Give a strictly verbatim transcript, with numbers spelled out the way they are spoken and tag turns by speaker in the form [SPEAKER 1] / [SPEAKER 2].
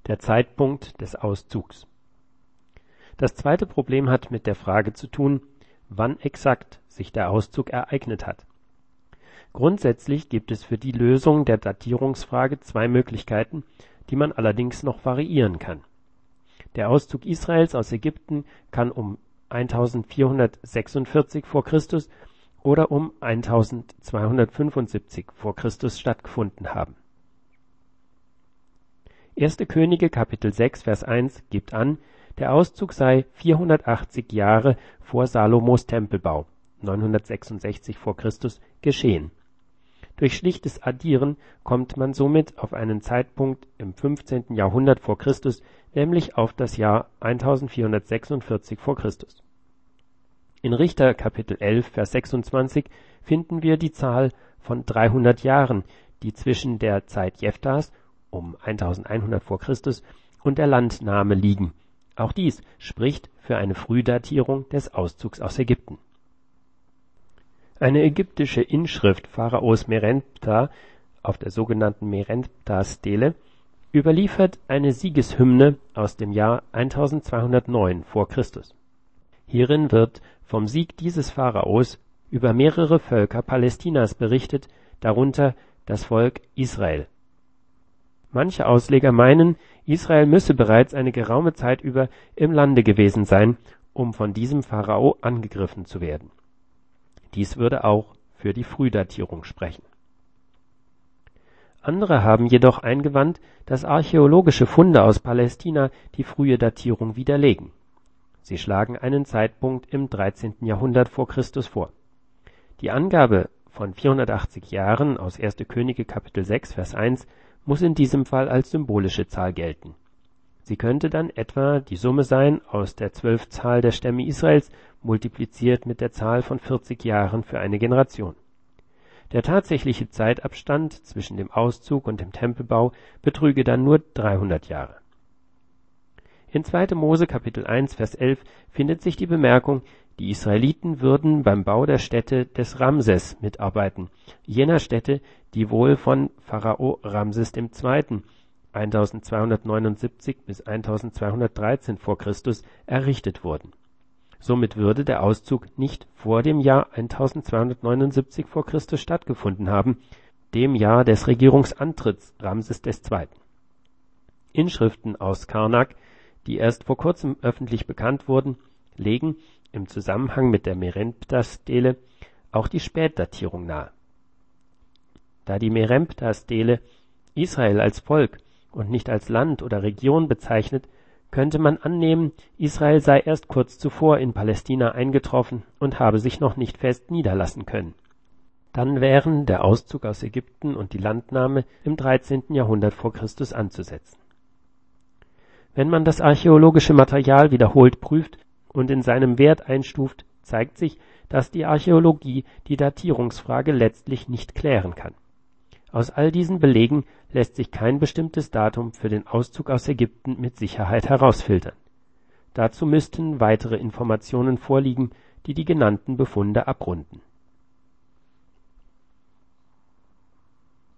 [SPEAKER 1] Der Zeitpunkt des Auszugs. Das zweite Problem hat mit der Frage zu tun, wann exakt sich der Auszug ereignet hat. Grundsätzlich gibt es für die Lösung der Datierungsfrage zwei Möglichkeiten, die man allerdings noch variieren kann. Der Auszug Israels aus Ägypten kann um eintausendvierhundertsechsundvierzig vor Christus oder um eintausendzweihundertfünfundsiebzig vor Christus stattgefunden haben. erste Könige Kapitel sechs Vers eins gibt an, der Auszug sei vierhundertachtzig Jahre vor Salomos Tempelbau neunhundertsechsundsechzig vor Christus geschehen. Durch schlichtes Addieren kommt man somit auf einen Zeitpunkt im fünfzehnten Jahrhundert vor Christus, nämlich auf das Jahr eintausendvierhundertsechsundvierzig vor Christus. In Richter Kapitel elf Vers sechsundzwanzig finden wir die Zahl von dreihundert Jahren, die zwischen der Zeit Jeftas um eintausendeinhundert vor Christus und der Landnahme liegen. Auch dies spricht für eine Frühdatierung des Auszugs aus Ägypten. Eine ägyptische Inschrift Pharaos Merenptah auf der sogenannten Merenptah-Stele überliefert eine Siegeshymne aus dem Jahr eintausendzweihundertneun vor Christus. Hierin wird vom Sieg dieses Pharaos über mehrere Völker Palästinas berichtet, darunter das Volk Israel. Manche Ausleger meinen, Israel müsse bereits eine geraume Zeit über im Lande gewesen sein, um von diesem Pharao angegriffen zu werden. Dies würde auch für die Frühdatierung sprechen. Andere haben jedoch eingewandt, dass archäologische Funde aus Palästina die frühe Datierung widerlegen. Sie schlagen einen Zeitpunkt im dreizehnten Jahrhundert vor Christus vor. Die Angabe von vierhundertachtzig Jahren aus erste Könige Kapitel sechs Vers eins muss in diesem Fall als symbolische Zahl gelten. Sie könnte dann etwa die Summe sein aus der Zwölfzahl der Stämme Israels multipliziert mit der Zahl von vierzig Jahren für eine Generation. Der tatsächliche Zeitabstand zwischen dem Auszug und dem Tempelbau betrüge dann nur dreihundert Jahre. In zweite Mose Kapitel eins Vers elf findet sich die Bemerkung, die Israeliten würden beim Bau der Stätte des Ramses mitarbeiten, jener Stätte, die wohl von Pharao Ramses der Zweite. eintausendzweihundertneunundsiebzig bis eintausendzweihundertdreizehn vor Christus errichtet wurden. Somit würde der Auszug nicht vor dem Jahr eintausendzweihundertneunundsiebzig vor Christus stattgefunden haben, dem Jahr des Regierungsantritts Ramses des Zweiten. Inschriften aus Karnak, die erst vor kurzem öffentlich bekannt wurden, legen im Zusammenhang mit der Merenptah-Stele auch die Spätdatierung nahe. Da die Merenptah-Stele Israel als Volk und nicht als Land oder Region bezeichnet, könnte man annehmen, Israel sei erst kurz zuvor in Palästina eingetroffen und habe sich noch nicht fest niederlassen können. Dann wären der Auszug aus Ägypten und die Landnahme im dreizehnten Jahrhundert vor Christus anzusetzen. Wenn man das archäologische Material wiederholt prüft und in seinem Wert einstuft, zeigt sich, dass die Archäologie die Datierungsfrage letztlich nicht klären kann. Aus all diesen Belegen lässt sich kein bestimmtes Datum für den Auszug aus Ägypten mit Sicherheit herausfiltern. Dazu müssten weitere Informationen vorliegen, die die genannten Befunde abrunden